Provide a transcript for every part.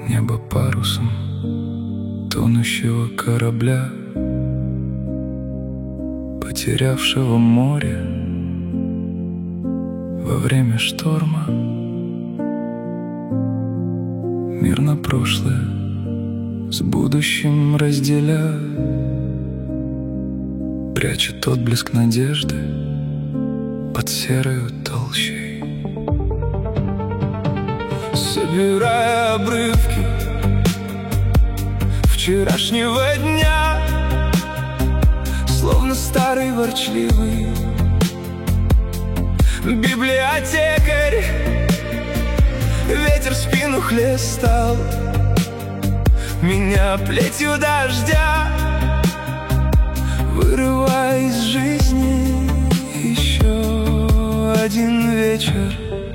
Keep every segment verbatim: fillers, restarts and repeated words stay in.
небо парусом тонущего корабля, потерявшего море во время шторма. Мир на прошлое с будущим разделя, прячет отблеск надежды под серою толщей. Собирая обрывки вчерашнего дня, словно старый ворчливый библиотекарь, ветер в спину хлестал меня плетью дождя, вырывая из жизни еще один вечер.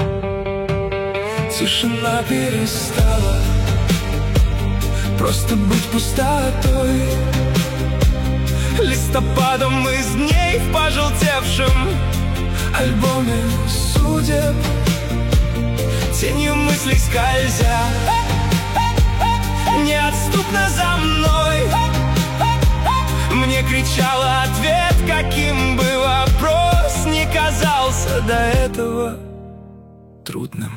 Тишина перестала просто быть пустотой, листопадом из дней в пожелтевшем альбоме судеб, тенью мыслей скользя неотступно за мной. Мне кричал ответ, каким бы вопрос ни казался до этого трудным.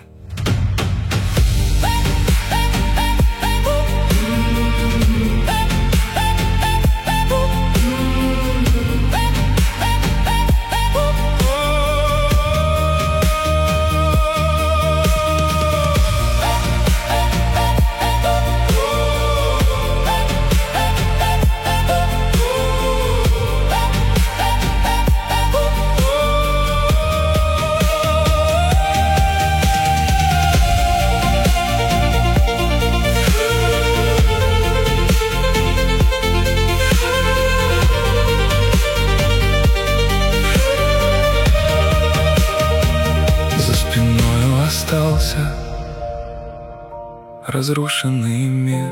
Остался разрушенный мир,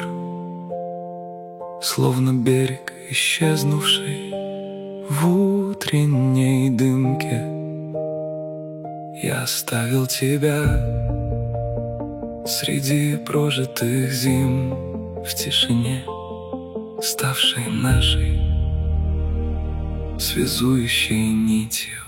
словно берег, исчезнувший в утренней дымке. Я оставил тебя среди прожитых зим в тишине, ставшей нашей связующей нитью.